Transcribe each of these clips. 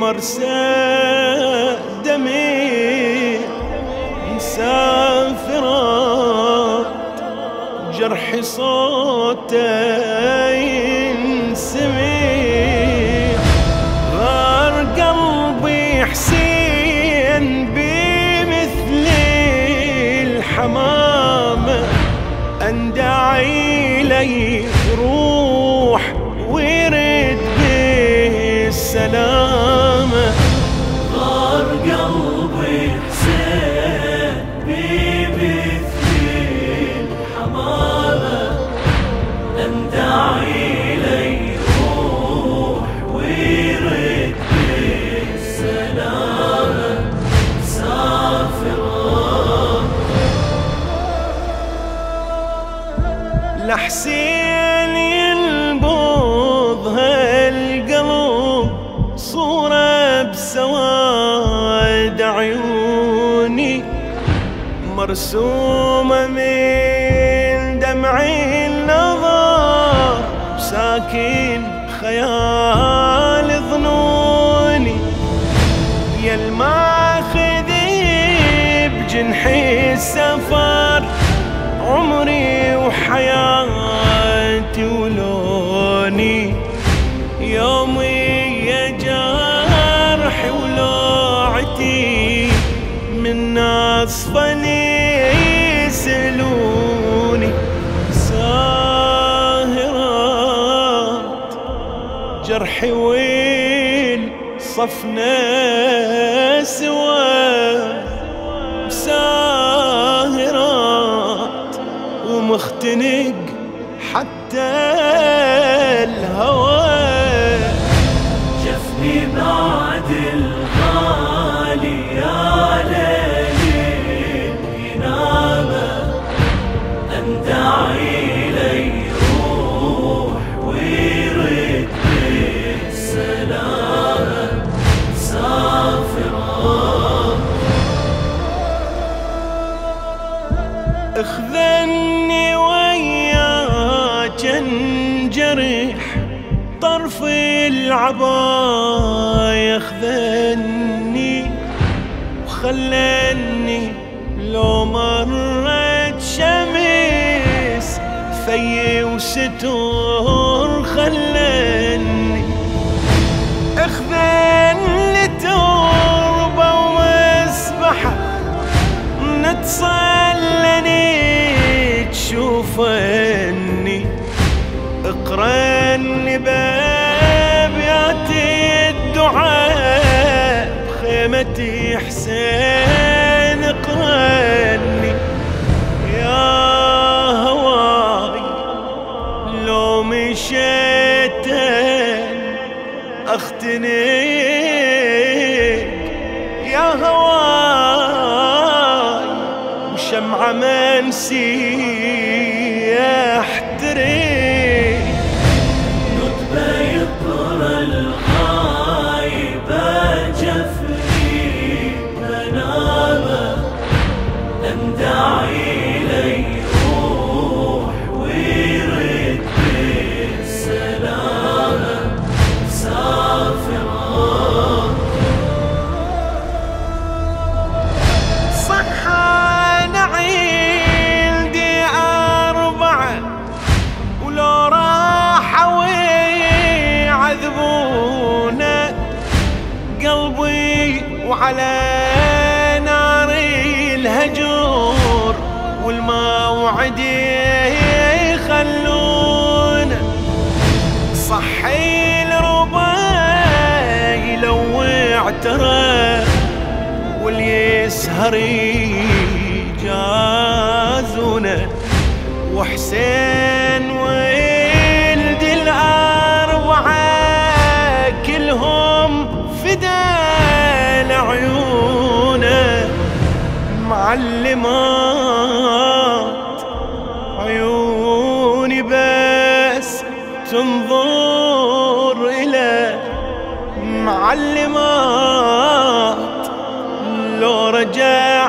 مرسى دمي مسافرات، جرح صوته ينسمع، غار قلبي حسين بمثل الحمامة، اندعي لي روح ويرد بالسلامة. غار قلبي حسين بمثل الحمامة، اندعي لي روح ويرد بالسلامة. مسافرات لحسين ينبض هالقلب صورة بسواد عيوني، مرسومة من دمع النظر، ساكن خيال ظنوني، يا الماخذ بجنحي السفر، عمري وحياتي ولوني، يومي يا جرحي ولوعتي، من ناس فني يسألوني. ساهرات جرحي ويل صفنا سوا، ساهرات ومختنق حتى الهوى، جفني بعد الغالي يا ليل ينامه، اندعي لي روح ويرد بالسلامة. مسافرات اخذني وياك انجرح، طرف العباية اخذني وخلني، لو مرت شمس في وستور خلني، اخذني تربة ومسبحة، نتصلني تشوفني، اقرني بابيات الدعاء، بخيمتي حسين اقرني، يا هواي لو مشيت اختنق، يا هواي وشمعة منسي احترق، ندبة يطر الغايبة جفني منامة، اندعي لي روح ويرد بالسلامة. مسافرات صحان عندي أربعة، ولو راحوا يعذبونا، قلبي وعلى نار الهجور والموعد يخلونا، صحي الربا يلوع ترى، واليسهر يجازونا، وحسين ولد الأربعة كلهم فدان عيونه، معلمات عيوني بس تنظر إلى، معلمات لو رجع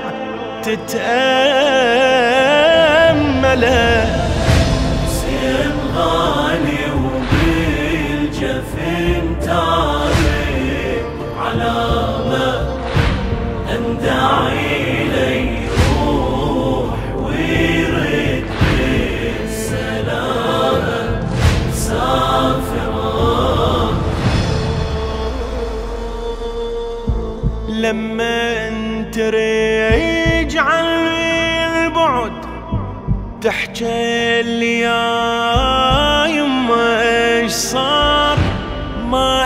تتأمله، حسين غالي وبالجفن تارك ولما تريج عن البعد تحكي لي يا يما ايش صار، ما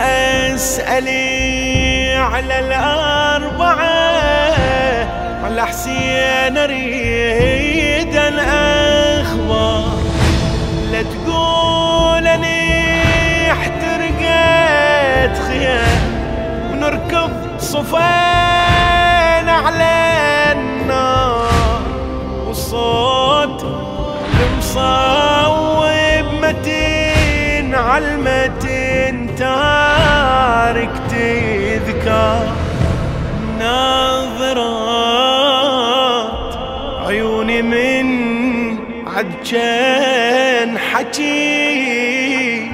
اسألي على الأربعة، على حسين اريد الاخبار، لا تقول اني احترقت خيام ونركض صفين على النار، وصوت المصوب متين عالمتين تارك تذكار، ناظرات عيوني من عدجان حكي،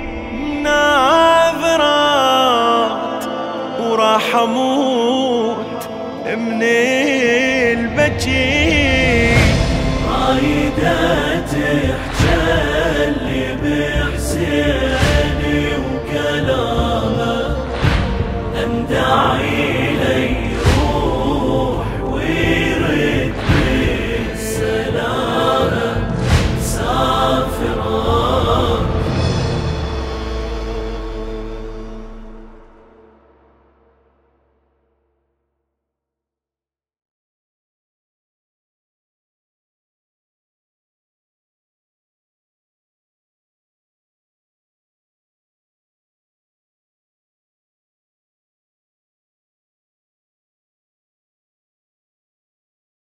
ناظرات وراح اموت من البكي، رايدة تحجلي بحسين